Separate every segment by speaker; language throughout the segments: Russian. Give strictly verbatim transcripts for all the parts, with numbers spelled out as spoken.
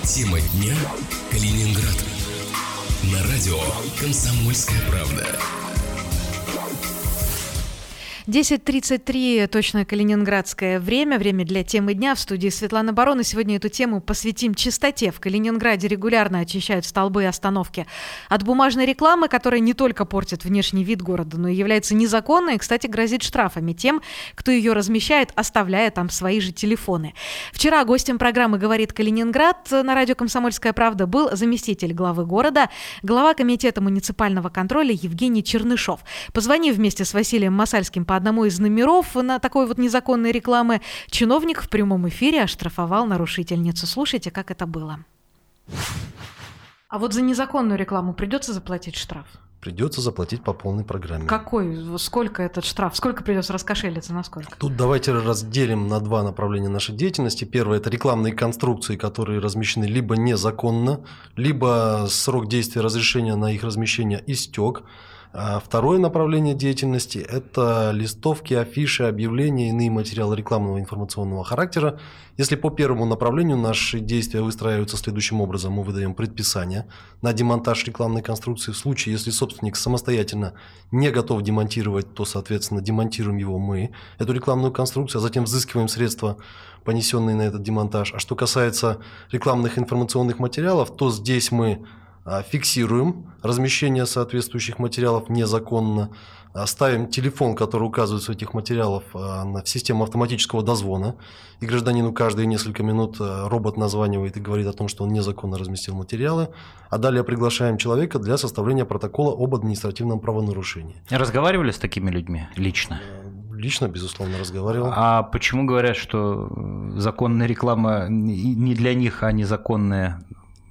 Speaker 1: Тема дня Калининград. На радио «Комсомольская правда».
Speaker 2: десять тридцать три, точное калининградское время, время для темы дня. В студии Светлана Барон. И сегодня эту тему посвятим чистоте. В Калининграде регулярно очищают столбы и остановки от бумажной рекламы, которая не только портит внешний вид города, но и является незаконной и, кстати, грозит штрафами тем, кто ее размещает, оставляя там свои же телефоны. Вчера гостем программы «Говорит Калининград» на радио «Комсомольская правда» был заместитель главы города, глава комитета муниципального контроля Евгений Чернышов. Позвонив вместе с Василием Масальским по одному из номеров на такой вот незаконной рекламы, чиновник в прямом эфире оштрафовал нарушительницу. Слушайте, как это было. А вот за незаконную рекламу придется заплатить штраф?
Speaker 3: Придется заплатить по полной программе.
Speaker 2: Какой? Сколько этот штраф? Сколько придется раскошелиться? На сколько?
Speaker 3: Тут давайте разделим на два направления нашей деятельности. Первое – это рекламные конструкции, которые размещены либо незаконно, либо срок действия разрешения на их размещение истек. А второе направление деятельности – это листовки, афиши, объявления, иные материалы рекламного информационного характера. Если по первому направлению наши действия выстраиваются следующим образом: мы выдаем предписание на демонтаж рекламной конструкции. В случае, если собственник самостоятельно не готов демонтировать, то, соответственно, демонтируем его мы, эту рекламную конструкцию, а затем взыскиваем средства, понесенные на этот демонтаж. А что касается рекламных информационных материалов, то здесь мы фиксируем размещение соответствующих материалов незаконно, ставим телефон, который указывается в этих материалах, в систему автоматического дозвона, и гражданину каждые несколько минут робот названивает и говорит о том, что он незаконно разместил материалы, а далее приглашаем человека для составления протокола об административном правонарушении.
Speaker 4: Разговаривали с такими людьми лично?
Speaker 3: Лично, безусловно, разговаривал.
Speaker 4: А почему говорят, что законная реклама не для них, а незаконная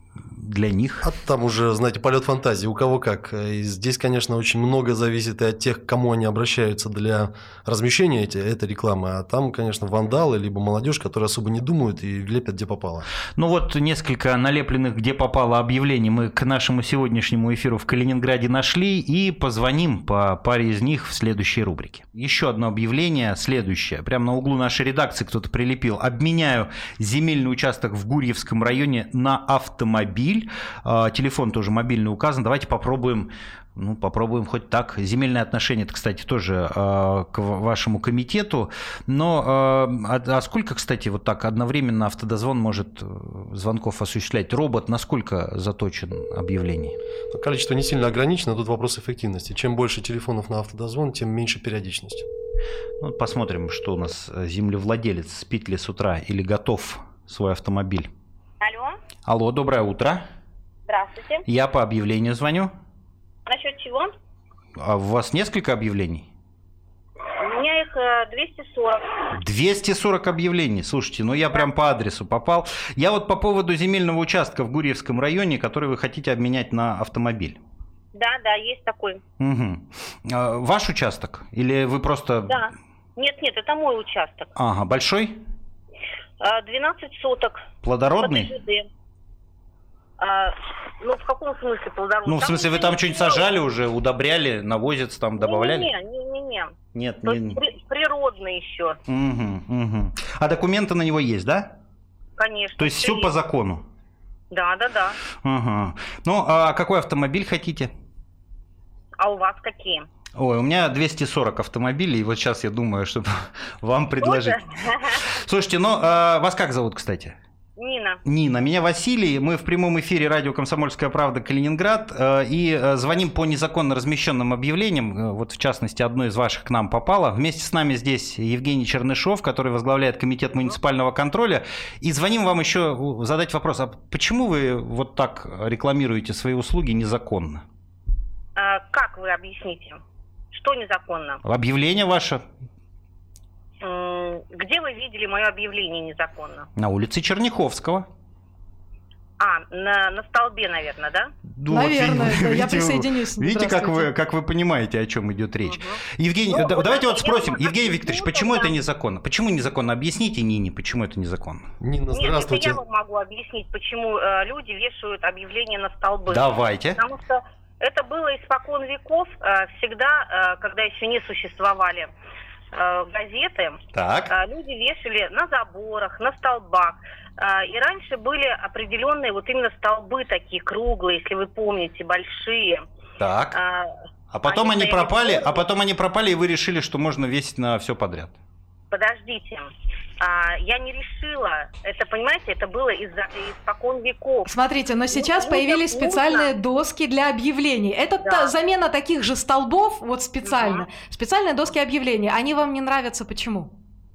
Speaker 4: для них?
Speaker 3: А там уже, знаете, полет фантазии, у кого как. И здесь, конечно, очень много зависит и от тех, к кому они обращаются для размещения эти, этой рекламы. А там, конечно, вандалы, либо молодежь, которые особо не думают и лепят где попало.
Speaker 4: Ну вот несколько налепленных где попало объявлений мы к нашему сегодняшнему эфиру в Калининграде нашли и позвоним по паре из них в следующей рубрике. Еще одно объявление, следующее. Прямо на углу нашей редакции кто-то прилепил: обменяю земельный участок в Гурьевском районе на автомобиль. Телефон тоже мобильный указан. Давайте попробуем, ну, попробуем хоть так. Земельные отношения, это, кстати, тоже э, к вашему комитету. Но э, а, а сколько, кстати, вот так одновременно автодозвон может звонков осуществлять? Робот насколько заточен объявлений?
Speaker 3: Количество не сильно ограничено, тут вопрос эффективности. Чем больше телефонов на автодозвон, тем меньше периодичность.
Speaker 4: Ну, посмотрим, что у нас землевладелец, спит ли с утра или готов свой автомобиль.
Speaker 5: Алло.
Speaker 4: Алло, доброе утро.
Speaker 5: Здравствуйте.
Speaker 4: Я по объявлению звоню.
Speaker 5: Насчет чего?
Speaker 4: А у вас несколько объявлений?
Speaker 5: У меня их двести сорок.
Speaker 4: двести сорок объявлений. Слушайте, ну я прям по адресу попал. Я вот по поводу земельного участка в Гурьевском районе, который вы хотите обменять на автомобиль.
Speaker 5: Да, да, есть такой.
Speaker 4: Угу. А, ваш участок? Или вы просто...
Speaker 5: Да. Нет, нет, это мой участок.
Speaker 4: Ага, большой?
Speaker 5: двенадцать соток.
Speaker 4: Плодородный?
Speaker 5: А, ну, в каком смысле плодородный?
Speaker 4: Ну, в смысле, вы там что-нибудь сажали уже, удобряли, навозец там добавляли?
Speaker 5: Не-не-не.
Speaker 4: Нет,
Speaker 5: То
Speaker 4: не...
Speaker 5: есть при, природный еще.
Speaker 4: Угу, угу. А документы на него есть, да?
Speaker 5: Конечно.
Speaker 4: То есть все
Speaker 5: есть.
Speaker 4: по закону?
Speaker 5: Да, да, да.
Speaker 4: Ага. Ну, а какой автомобиль хотите?
Speaker 5: А у вас какие?
Speaker 4: Ой, у меня двести сорок автомобилей, и вот сейчас я думаю, чтобы вам предложить. Слушайте, ну, а вас как зовут, кстати?
Speaker 5: Нина.
Speaker 4: Нина. Меня Василий. Мы в прямом эфире радио «Комсомольская правда» Калининград и звоним по незаконно размещенным объявлениям. Вот, в частности, одно из ваших к нам попало. Вместе с нами здесь Евгений Чернышов, который возглавляет комитет муниципального контроля. И звоним вам еще задать вопрос: а почему вы вот так рекламируете свои услуги незаконно?
Speaker 5: А, как вы объясните? Что незаконно?
Speaker 4: Объявление ваше.
Speaker 5: Где вы видели мое объявление незаконно?
Speaker 4: На улице Черняховского.
Speaker 5: А, на, на столбе, наверное, да?
Speaker 4: Ну,
Speaker 2: наверное,
Speaker 4: вот,
Speaker 2: да,
Speaker 4: видите,
Speaker 2: я присоединюсь.
Speaker 4: Видите, как вы, как вы понимаете, о чем идет речь. Угу. Евгений,
Speaker 5: ну,
Speaker 4: да, давайте вот спросим,
Speaker 5: я
Speaker 4: Евгений Викторович, почему это незаконно? Почему незаконно? Объясните Нине, почему это незаконно.
Speaker 3: Нина, здравствуйте.
Speaker 5: Нет, это я вам могу объяснить, почему э, люди вешают объявления на столбы.
Speaker 4: Давайте.
Speaker 5: Потому что это было испокон веков, э, всегда, э, когда еще не существовали газеты,
Speaker 4: так.
Speaker 5: люди вешали на заборах, на столбах. И раньше были определенные вот именно столбы такие круглые, если вы помните, большие.
Speaker 4: Так. А, а потом они, они пропали, а потом они пропали, и вы решили, что можно весить на все подряд.
Speaker 5: Подождите. А, я не решила. Это, понимаете, это было из-за испокон веков.
Speaker 2: Смотрите, но сейчас ну, появились нужно. специальные доски для объявлений. Это да. замена таких же столбов, вот специально. Угу. Специальные доски объявлений. Они вам не нравятся почему?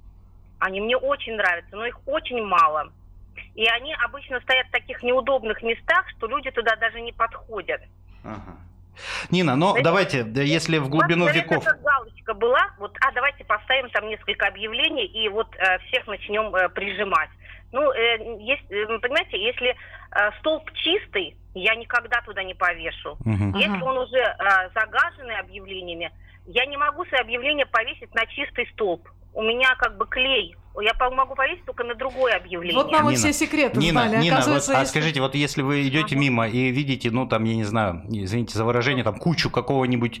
Speaker 5: Они мне очень нравятся, но их очень мало. И они обычно стоят в таких неудобных местах, что люди туда даже не подходят.
Speaker 4: Ага. Нина, ну давайте, если в глубину веков...
Speaker 5: Как галочка была, вот, а давайте поставим там несколько объявлений и вот э, всех начнем э, прижимать. Ну, э, есть, э, понимаете, если э, столб чистый, я никогда туда не повешу. Угу. Если он уже э, загаженный объявлениями, я не могу свои объявления повесить на чистый столб. У меня как бы клей. Я могу повесить только на другое объявление.
Speaker 2: Вот нам Нина, все секреты
Speaker 4: Нина,
Speaker 2: знали.
Speaker 4: Нина, вот, если... а скажите, вот если вы идете ага. мимо и видите, ну там, я не знаю, извините за выражение, там кучу какого-нибудь,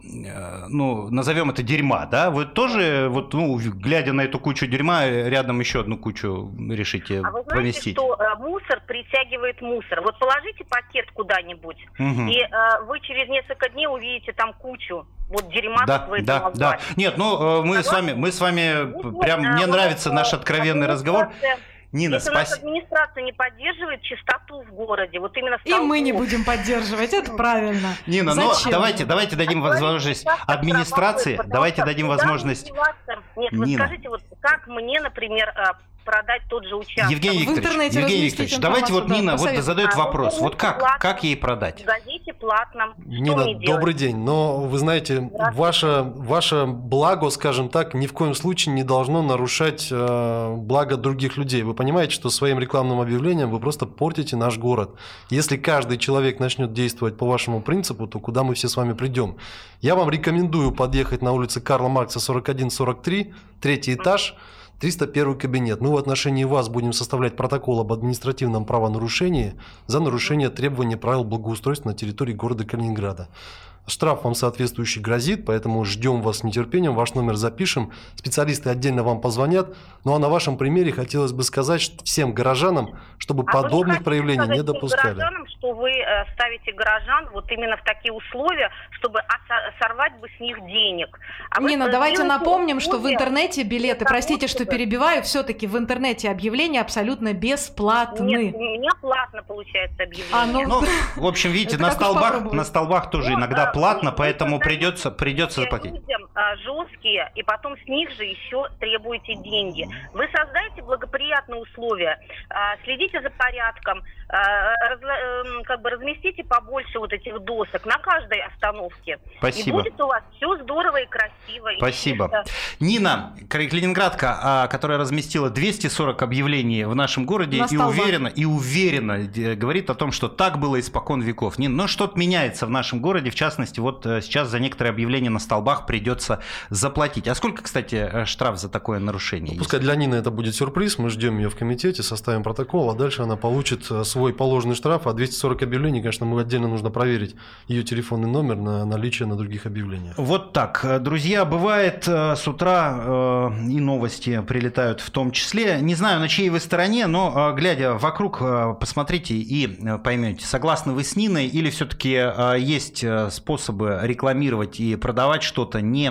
Speaker 4: э, ну, назовем это дерьма, да? Вы тоже, вот, ну, глядя на эту кучу дерьма, рядом еще одну кучу решите
Speaker 5: а вы знаете,
Speaker 4: поместить?
Speaker 5: Что э, мусор притягивает мусор. Вот положите пакет куда-нибудь, угу. и э, вы через несколько дней увидите там кучу. Вот дерьма
Speaker 4: да,
Speaker 5: тут в этом
Speaker 4: да,
Speaker 5: назвать.
Speaker 4: да. Нет, ну мы с вами, мы с вами ну, прям а, мне вот нравится наш откровенный разговор. Нина,
Speaker 5: если
Speaker 4: спасибо.
Speaker 5: Наша администрация не поддерживает чистоту в городе, вот именно
Speaker 2: и мы не будем поддерживать, это правильно.
Speaker 4: Нина, ну давайте, давайте дадим а возможность администрации, давайте дадим возможность.
Speaker 5: Нет, вы Нина. скажите, вот как мне, например, продать тот же участок.
Speaker 4: Евгений Викторович, Евгений Викторович, давайте вот Нина вот задает вопрос, вот как, платном, как ей продать?
Speaker 5: В газете платном.
Speaker 3: Нина, добрый день, но вы знаете, ваше, ваше благо, скажем так, ни в коем случае не должно нарушать э, благо других людей. Вы понимаете, что своим рекламным объявлением вы просто портите наш город. Если каждый человек начнет действовать по вашему принципу, то куда мы все с вами придем? Я вам рекомендую подъехать на улице Карла Маркса сорок один сорок три, третий этаж, триста первый кабинет. Мы в отношении вас будем составлять протокол об административном правонарушении за нарушение требований правил благоустройства на территории города Калининграда. Штраф вам соответствующий грозит, поэтому ждем вас с нетерпением, ваш номер запишем, специалисты отдельно вам позвонят. Ну а на вашем примере хотелось бы сказать всем горожанам, чтобы а подобных проявлений не допускали.
Speaker 5: Горожанам, что вы ставите горожан вот именно в такие условия, чтобы сорвать бы с них денег. А
Speaker 2: Нина, давайте напомним, что в интернете билеты, простите, что перебиваю, все-таки в интернете объявления абсолютно бесплатны.
Speaker 5: Нет, у меня платно получается объявление.
Speaker 2: А, ну...
Speaker 4: ну, в общем, видите, на столбах, на столбах тоже ну, иногда платно, поэтому придется, придется заплатить.
Speaker 5: Людям а, жесткие, и потом с них же еще требуете деньги. Вы создайте благоприятные условия, а, следите за порядком, а, раз, а, как бы разместите побольше вот этих досок на каждой остановке.
Speaker 4: Спасибо.
Speaker 5: И будет у вас все здорово и красиво.
Speaker 4: Спасибо.
Speaker 5: И чисто.
Speaker 4: Нина, калининградка, которая разместила двести сорок объявлений в нашем городе и уверенно, и уверенно говорит о том, что так было испокон веков. Нина, но что-то меняется в нашем городе, в частности, вот сейчас за некоторые объявления на столбах придется заплатить. А сколько, кстати, штраф за такое нарушение?
Speaker 3: Ну, пускай для Нины это будет сюрприз, мы ждем ее в комитете, составим протокол, а дальше она получит свой положенный штраф, а двести сорок объявлений, конечно, мы отдельно нужно проверить ее телефонный номер на наличие на других объявлениях.
Speaker 4: Вот так, друзья, бывает с утра э, и новости прилетают в том числе. Не знаю, на чьей вы стороне, но э, глядя вокруг, э, посмотрите и э, поймете, согласны вы с Ниной или все-таки э, есть способ способы рекламировать и продавать что-то, не,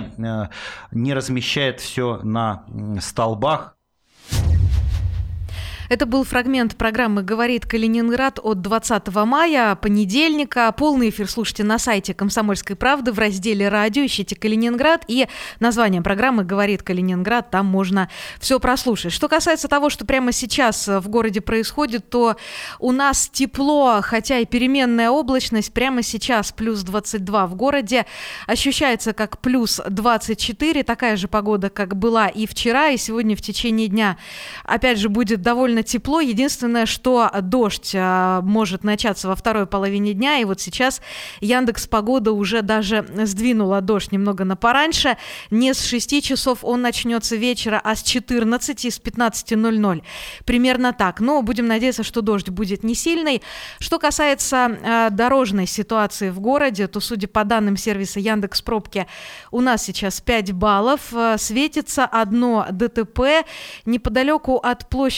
Speaker 4: не размещает все на столбах.
Speaker 2: Это был фрагмент программы «Говорит Калининград» от двадцатого мая, понедельника. Полный эфир слушайте на сайте «Комсомольской правды» в разделе «Радио». Ищите «Калининград» и название программы «Говорит Калининград». Там можно все прослушать. Что касается того, что прямо сейчас в городе происходит, то у нас тепло, хотя и переменная облачность. Прямо сейчас плюс двадцать два в городе. Ощущается как плюс двадцать четыре. Такая же погода, как была и вчера, и сегодня в течение дня. Опять же, будет довольно тепло. Единственное, что дождь а, может начаться во второй половине дня. И вот сейчас Яндекс.Погода уже даже сдвинула дождь немного на пораньше. Не с шести часов он начнется вечера, а с четырнадцати, с пятнадцати ноль-ноль. Примерно так. Но будем надеяться, что дождь будет не сильный. Что касается а, дорожной ситуации в городе, то, судя по данным сервиса Яндекс.Пробки, у нас сейчас пять баллов. Светится одно ДТП неподалеку от площади Маршала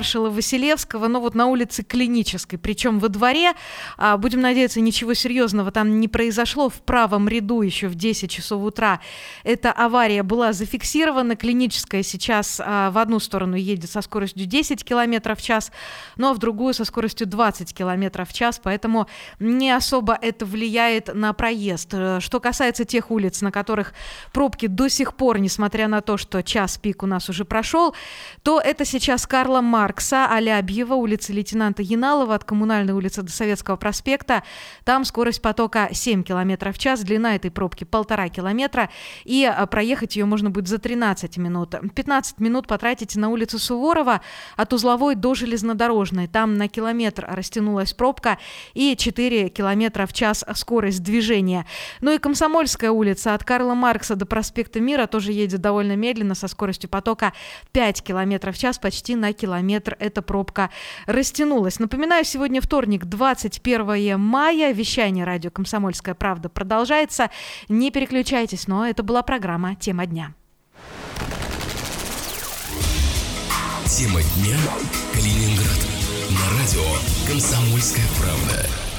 Speaker 2: маршала Василевского, но вот на улице Клинической, причем во дворе. Будем надеяться, ничего серьезного там не произошло. В правом ряду еще в десять часов утра эта авария была зафиксирована. Клиническая сейчас в одну сторону едет со скоростью десять километров в час, ну а в другую со скоростью двадцать километров в час, поэтому не особо это влияет на проезд. Что касается тех улиц, на которых пробки до сих пор, несмотря на то, что час пик у нас уже прошел, то это сейчас Карла Маркса, Алябьева, улица лейтенанта Яналова от Коммунальной улицы до Советского проспекта. Там скорость потока семь километров в час, длина этой пробки полтора километра, и проехать ее можно будет за тринадцать минут. пятнадцать минут потратите на улицу Суворова от Узловой до Железнодорожной. Там на километр растянулась пробка и четыре километра в час скорость движения. Ну и Комсомольская улица от Карла Маркса до проспекта Мира тоже едет довольно медленно, со скоростью потока пять километров в час, почти на километр эта пробка растянулась. Напоминаю, сегодня вторник, двадцать первое мая. Вещание радио «Комсомольская правда» продолжается. Не переключайтесь, но это была программа «Тема дня».
Speaker 1: Тема дня. Калининград. На радио «Комсомольская правда».